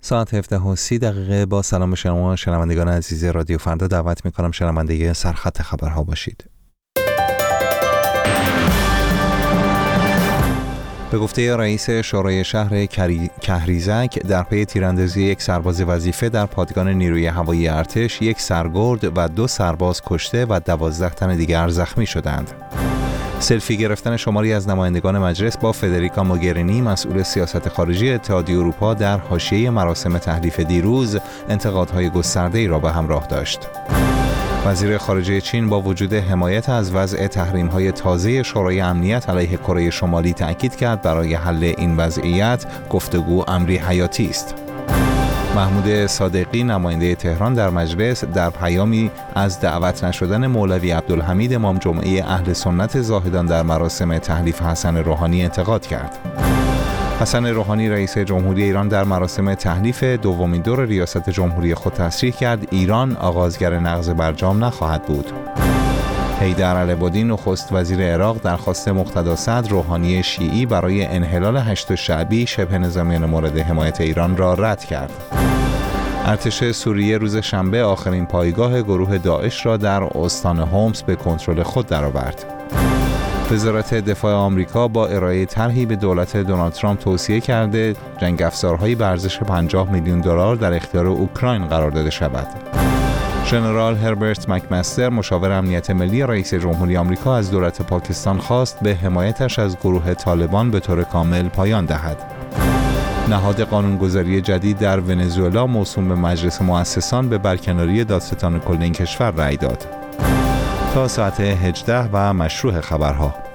ساعت 17:30 با سلام به شما شنوندگان عزیز رادیو فردا دعوت می‌کنم شنونده سرخط خبرها باشید. به گفته رئیس شورای شهر کهریزک در پی تیراندازی یک سرباز وظیفه در پادگان نیروی هوایی ارتش، یک سرگرد و 2 سرباز کشته و 12 تن دیگر زخمی شدند. سلفی گرفتن شماری از نمایندگان مجلس با فدریکا موگرینی مسئول سیاست خارجی اتحادیه اروپا در حاشیه مراسم تحلیف دیروز انتقادهای گسترده‌ای را به همراه داشت. وزیر خارجه چین با وجود حمایت از وضع تحریم‌های تازه شورای امنیت علیه کره شمالی تأکید کرد برای حل این وضعیت گفتگو امری حیاتی است. محمود صادقی نماینده تهران در مجلس در پیامی از دعوت نشدن مولوی عبدالحمید امام جمعه اهل سنت زاهدان در مراسم تحلیف حسن روحانی انتقاد کرد. حسن روحانی رئیس جمهوری ایران در مراسم تحلیف دومین دور ریاست جمهوری خود تصریح کرد ایران آغازگر نقض برجام نخواهد بود. حیدر العبادی نخست وزیر عراق درخواست مقتدا صدر روحانی شیعی برای انحلال 8 شعبی شبه نظامیان مورد حمایت ایران را رد کرد. ارتش سوریه روز شنبه آخرین پایگاه گروه داعش را در استان هومس به کنترل خود درآورد. وزارت دفاع آمریکا با ارائه طرحی به دولت دونالد ترامپ توصیه کرده جنگ افزارهایی به ارزش $50 میلیون در اختیار اوکراین قرار داده شود. ژنرال هربرت مکمستر مشاور امنیت ملی رئیس جمهوری آمریکا از دولت پاکستان خواست به حمایتش از گروه طالبان به طور کامل پایان دهد. نهاد قانونگذاری جدید در ونزوئلا موسوم به مجلس مؤسسان به برکناری دادستان کل این کشور رأی داد. تا ساعت 18 و مشروع خبرها.